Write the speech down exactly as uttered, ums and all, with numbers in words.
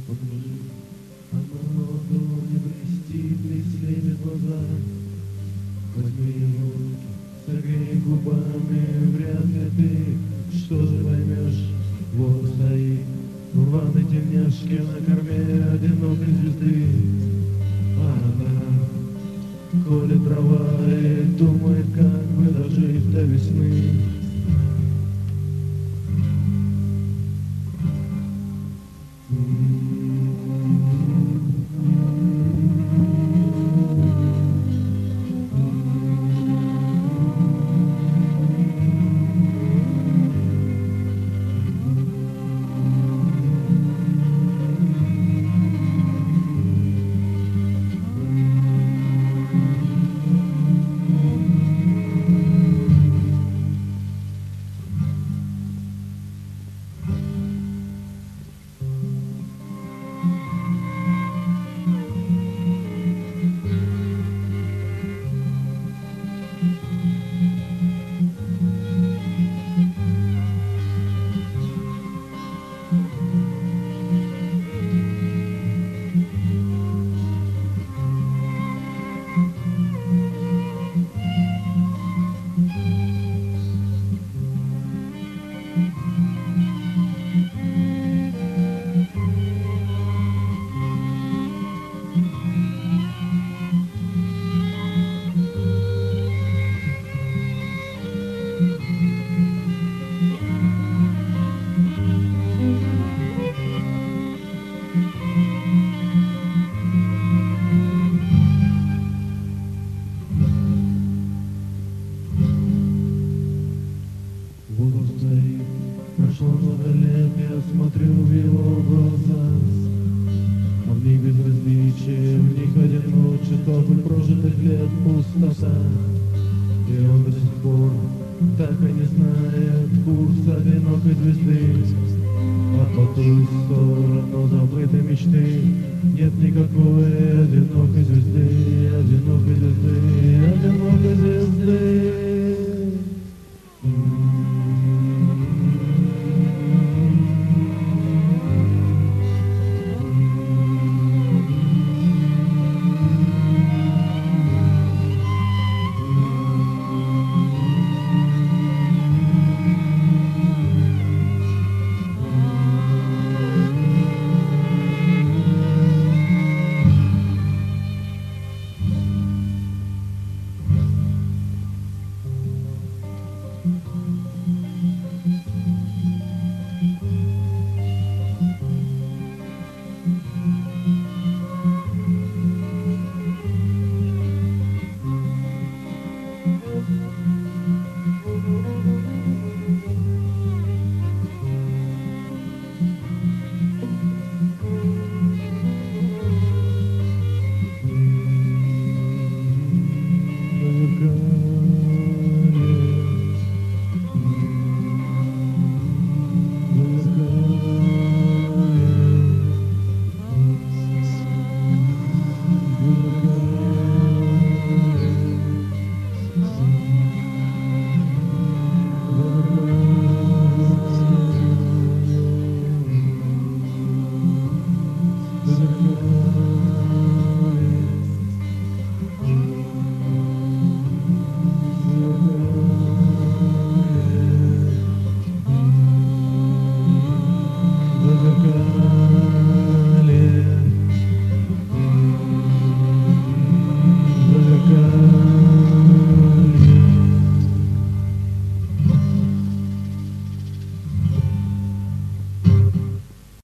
Оно не блестит, не слепит глаза. Возьми руки, согрей губами, вряд ли ты что же поймешь. Вот стоит в рваной тельняшке на корме одинокой звезды. Она, коли трава, и думает, как бы дожить до весны. Прошло много лет, я смотрю в его глаза, а в них безразличие, в них одиночество, и прожитых лет пустота. И он до сих пор так и не знает курс одинокой звезды, а по ту сторону забытой мечты нет никакой одинокой звезды, одинокой звезды, одинокой звезды.